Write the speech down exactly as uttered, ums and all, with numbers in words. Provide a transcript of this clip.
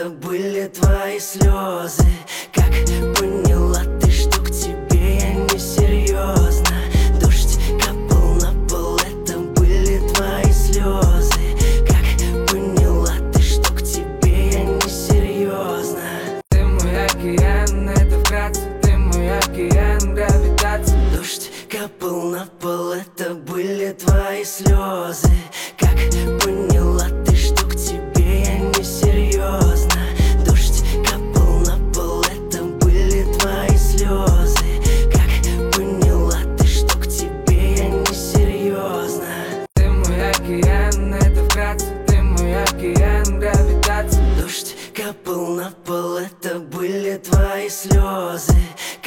это были твои слезы. Как поняла ты, что к тебе я не серьезно? Дождь капал на пол, это были твои слезы. Как поняла ты, что к тебе я не серьезно? Ты мой океан, это вкратце, ты мой океан, гравитация. Дождь капал на пол, это были твои слезы. Как поняла ты, что к тебе я не серьезно? Дождь капал на пол, это были твои слезы. Как поняла ты, что к тебе я не серьезно? Ты мой океан, это вкратце, ты мой океан, гравитация. Дождь капал на пол, это были твои слезы.